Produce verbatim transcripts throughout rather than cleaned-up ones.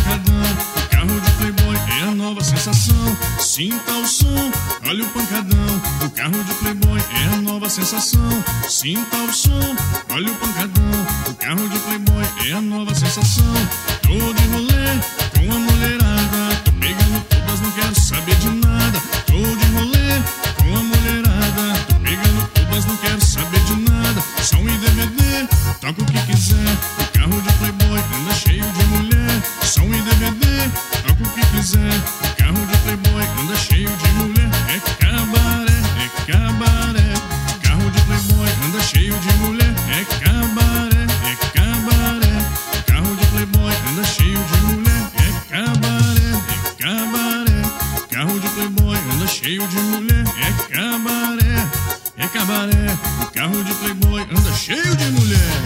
pancadão, o carro de playboy é a nova sensação. Sinta o som, olha o pancadão, o carro de playboy é a nova sensação. Sinta o som, olha o pancadão, o carro de playboy é a nova sensação. Tô de rolê com a mulherada, tô pegando todas, não quero saber de nada. Tô de rolê com a mulherada, tô pegando todas, não quero saber de nada. Som e D V D, toca o que quiser, o carro de playboy anda cheio de mulher. Som e D V D, toca o que quiser, o carro de playboy anda cheio de mulher. É cabaré, é cabaré, o carro de playboy anda cheio de mulher. É cabaré, é cabaré, o carro de playboy anda cheio de mulher. É cabaré, é cabaré, o carro de playboy anda cheio de mulher. É cabaré, é cabaré, o carro de playboy anda cheio de mulher.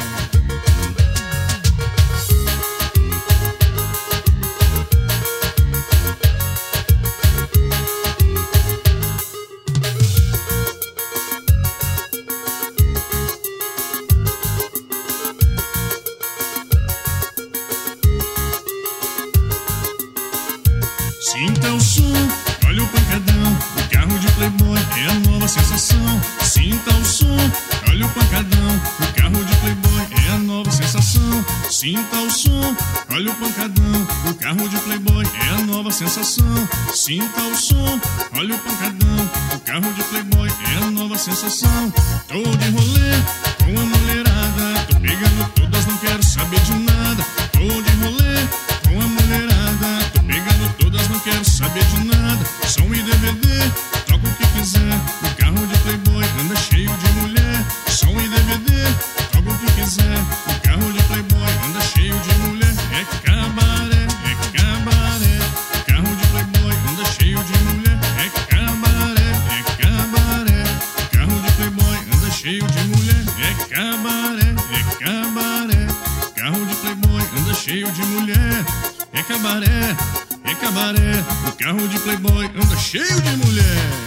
Sinta o som, olha o pancadão, o carro de playboy é a nova sensação. Sinta o som, olha o pancadão, o carro de playboy é a nova sensação. Sinta o som, olha o pancadão, o carro de playboy é a nova sensação. Sinta o som, olha o pancadão, o carro de playboy é a nova sensação. Tô de rolê com a mulherada, tô pegando todas, não quero saber de nada. Tô de rolê com a mulherada, tô pegando todas, não quero saber de nada. Som e D V D, toca o que quiser, o carro de playboy anda cheio de mulher. Som e D V D, toca o que quiser, o carro de playboy anda cheio de mulher. É cabaré, é cabaré, o carro de playboy anda cheio de mulher. É cabaré, é cabaré, o carro de playboy anda cheio de mulher. É cabaré, é cabaré, o carro de playboy anda cheio de mulher. É cabaré, é cabaré, o carro de playboy anda cheio de mulher.